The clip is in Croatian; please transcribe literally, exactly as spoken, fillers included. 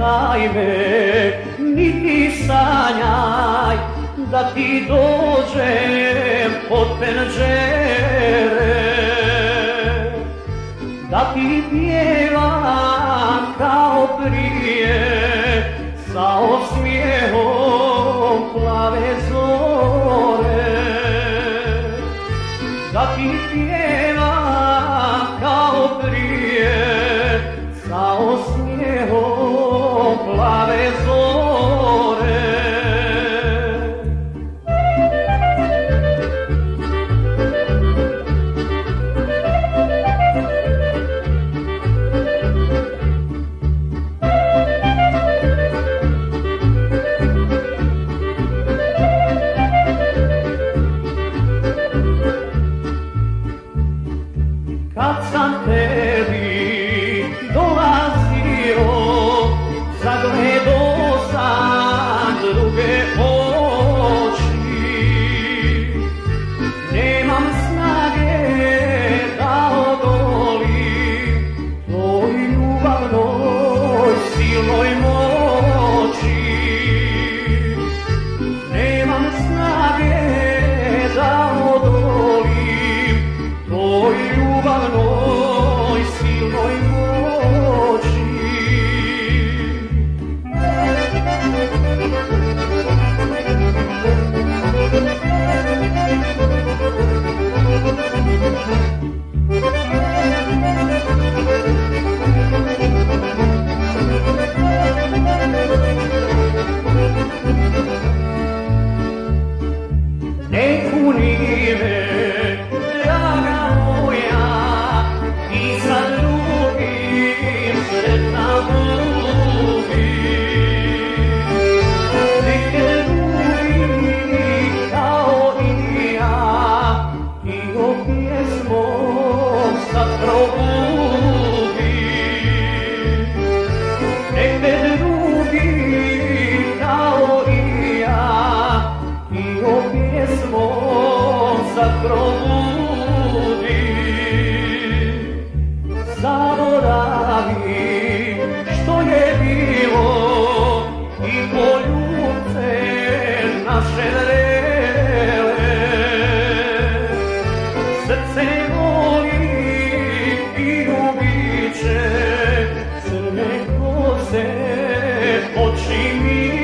čekaj me, niti sanjaj, da ti dođem pod penđere, da ti pjevam kao prije, sa osmijehom plave zore, da ti pjevam kao prije, sa osmijehom plave zore. Kad sam tebi dolazio, zagledao sam druge oči. Nemam snage da odolim tvoj ljubavnoj silnoj moći. Nemam snage da odolim tvoj ljubavnoj silnoj moći. Ne kuni me, draga moja, i sa drugim sretna budi. Nek te drugi kao i ja, i o pjesmom sad probudi. Nek te drugi kao i ja, i o pjesmom sad probudi. Zaboravi što je bilo i poljubce naše vrele. Srce voli i ljubit će, crne kose, oči mi